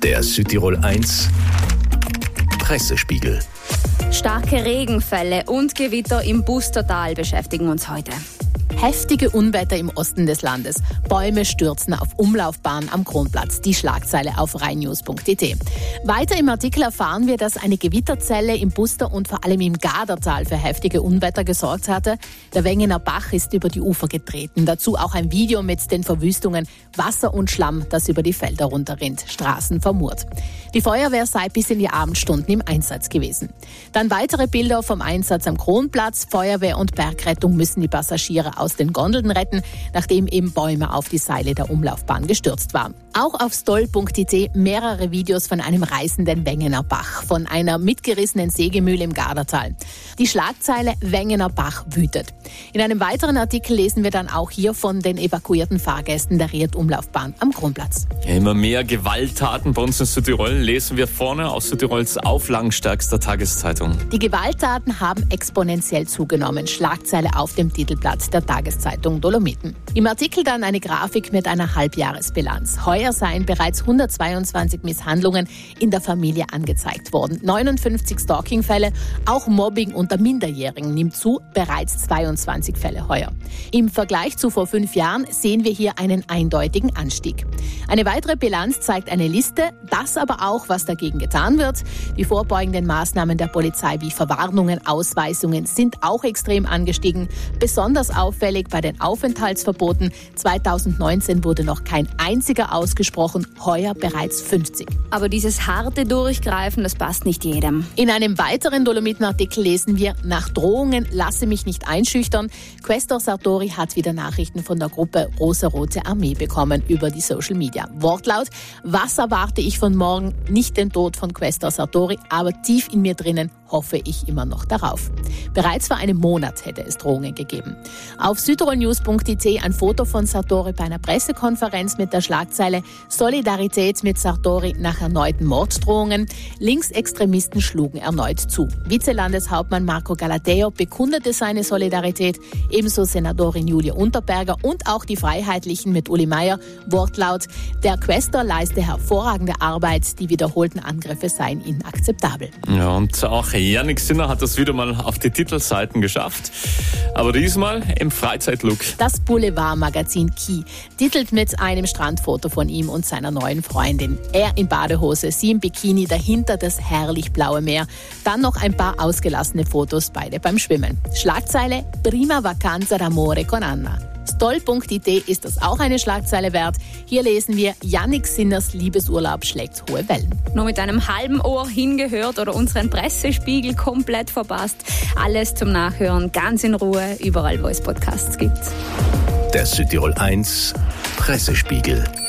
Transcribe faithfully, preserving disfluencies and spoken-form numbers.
Der Südtirol eins Pressespiegel. Starke Regenfälle und Gewitter im Bustertal beschäftigen uns heute. Heftige Unwetter im Osten des Landes. Bäume stürzen auf Umlaufbahn am Kronplatz. Die Schlagzeile auf rheinnews punkt d t. Weiter im Artikel erfahren wir, dass eine Gewitterzelle im Buster und vor allem im Gadertal für heftige Unwetter gesorgt hatte. Der Wengener Bach ist über die Ufer getreten. Dazu auch ein Video mit den Verwüstungen. Wasser und Schlamm, das über die Felder runterrinnt. Straßen vermurt. Die Feuerwehr sei bis in die Abendstunden im Einsatz gewesen. Dann weitere Bilder vom Einsatz am Kronplatz. Feuerwehr und Bergrettung müssen die Passagiere aus den Gondeln retten, nachdem eben Bäume auf die Seile der Umlaufbahn gestürzt waren. Auch auf stoll punkt d t mehrere Videos von einem reißenden Wengener Bach, von einer mitgerissenen Sägemühle im Gadertal. Die Schlagzeile Wengener Bach wütet. In einem weiteren Artikel lesen wir dann auch hier von den evakuierten Fahrgästen der Ried-Umlaufbahn am Kronplatz. Ja, immer mehr Gewalttaten bei uns in Südtirol lesen wir vorne aus Südtirols auflagenstärkster Tageszeitung. Die Gewalttaten haben exponentiell zugenommen. Schlagzeile auf dem Titelblatt der Tageszeitung Dolomiten. Im Artikel dann eine Grafik mit einer Halbjahresbilanz. Heuer seien bereits hundertzweiundzwanzig Misshandlungen in der Familie angezeigt worden. neunundfünfzig Stalking-Fälle, auch Mobbing unter Minderjährigen nimmt zu, bereits zweiundzwanzig Fälle heuer. Im Vergleich zu vor fünf Jahren sehen wir hier einen eindeutigen Anstieg. Eine weitere Bilanz zeigt eine Liste, das aber auch, was dagegen getan wird. Die vorbeugenden Maßnahmen der Polizei wie Verwarnungen, Ausweisungen sind auch extrem angestiegen. Besonders auffällig bei den Aufenthaltsverboten. zweitausendneunzehn wurde noch kein einziger ausgesprochen, heuer bereits fünfzig. Aber dieses harte Durchgreifen, das passt nicht jedem. In einem weiteren Dolomiten-Artikel lesen wir, nach Drohungen lasse mich nicht einschüchtern. Questor Sartori hat wieder Nachrichten von der Gruppe Rosa-Rote Armee bekommen über die Social Media. Wortlaut, was erwarte ich von morgen? Nicht den Tod von Questor Sartori, aber tief in mir drinnen hoffe ich immer noch darauf. Bereits vor einem Monat hätte es Drohungen gegeben. Auf südtirolnews punkt d t ein Foto von Sartori bei einer Pressekonferenz mit der Schlagzeile Solidarität mit Sartori nach erneuten Morddrohungen. Linksextremisten schlugen erneut zu. Vizelandeshauptmann Marco Galateo bekundete seine Solidarität, ebenso Senatorin Julia Unterberger und auch die Freiheitlichen mit Uli Meier. Wortlaut, der Questor leiste hervorragende Arbeit, die wiederholten Angriffe seien inakzeptabel. Ja, und auch Jannik Sinner hat das wieder mal auf die Titelseiten geschafft. Aber diesmal im Freizeitlook. Das Boulevardmagazin Key titelt mit einem Strandfoto von ihm und seiner neuen Freundin. Er in Badehose, sie im Bikini, dahinter das herrlich blaue Meer. Dann noch ein paar ausgelassene Fotos, beide beim Schwimmen. Schlagzeile Prima Vacanza d'amore con Anna. stoll punkt d t ist das auch eine Schlagzeile wert. Hier lesen wir, Jannik Sinners Liebesurlaub schlägt hohe Wellen. Nur mit einem halben Ohr hingehört oder unseren Pressespiegel komplett verpasst. Alles zum Nachhören, ganz in Ruhe, überall wo es Podcasts gibt. Der Südtirol eins Pressespiegel.